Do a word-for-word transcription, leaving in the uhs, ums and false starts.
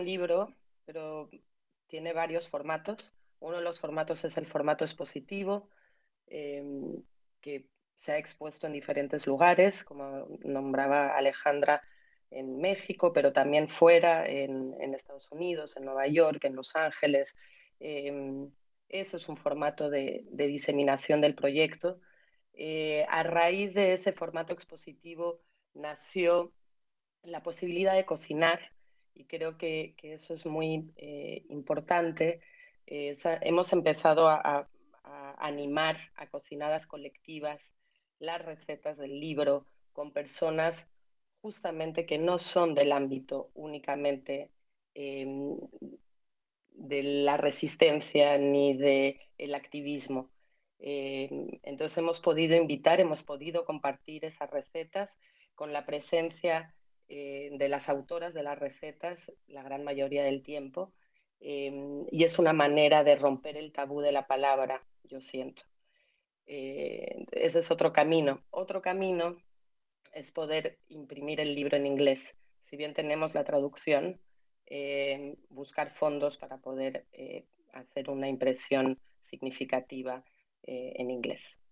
un libro, pero tiene varios formatos. Uno de los formatos es el formato expositivo, eh, que se ha expuesto en diferentes lugares, como nombraba Alejandra, en México, pero también fuera, en, en Estados Unidos, en Nueva York, en Los Ángeles. Eh, Eso es un formato de, de diseminación del proyecto. Eh, a raíz de ese formato expositivo nació la posibilidad de cocinar y creo que, que eso es muy eh, importante. Eh, hemos empezado a, a, a, animar a cocinadas colectivas las recetas del libro con personas justamente que no son del ámbito únicamente eh, de la resistencia ni del activismo. Eh, entonces hemos podido invitar, hemos podido compartir esas recetas con la presencia eh, de las autoras de las recetas la gran mayoría del tiempo, eh, y es una manera de romper el tabú de la palabra, yo siento. Eh, ese es otro camino. Otro camino es poder imprimir el libro en inglés. Si bien tenemos la traducción, eh, buscar fondos para poder eh, hacer una impresión significativa eh, en inglés.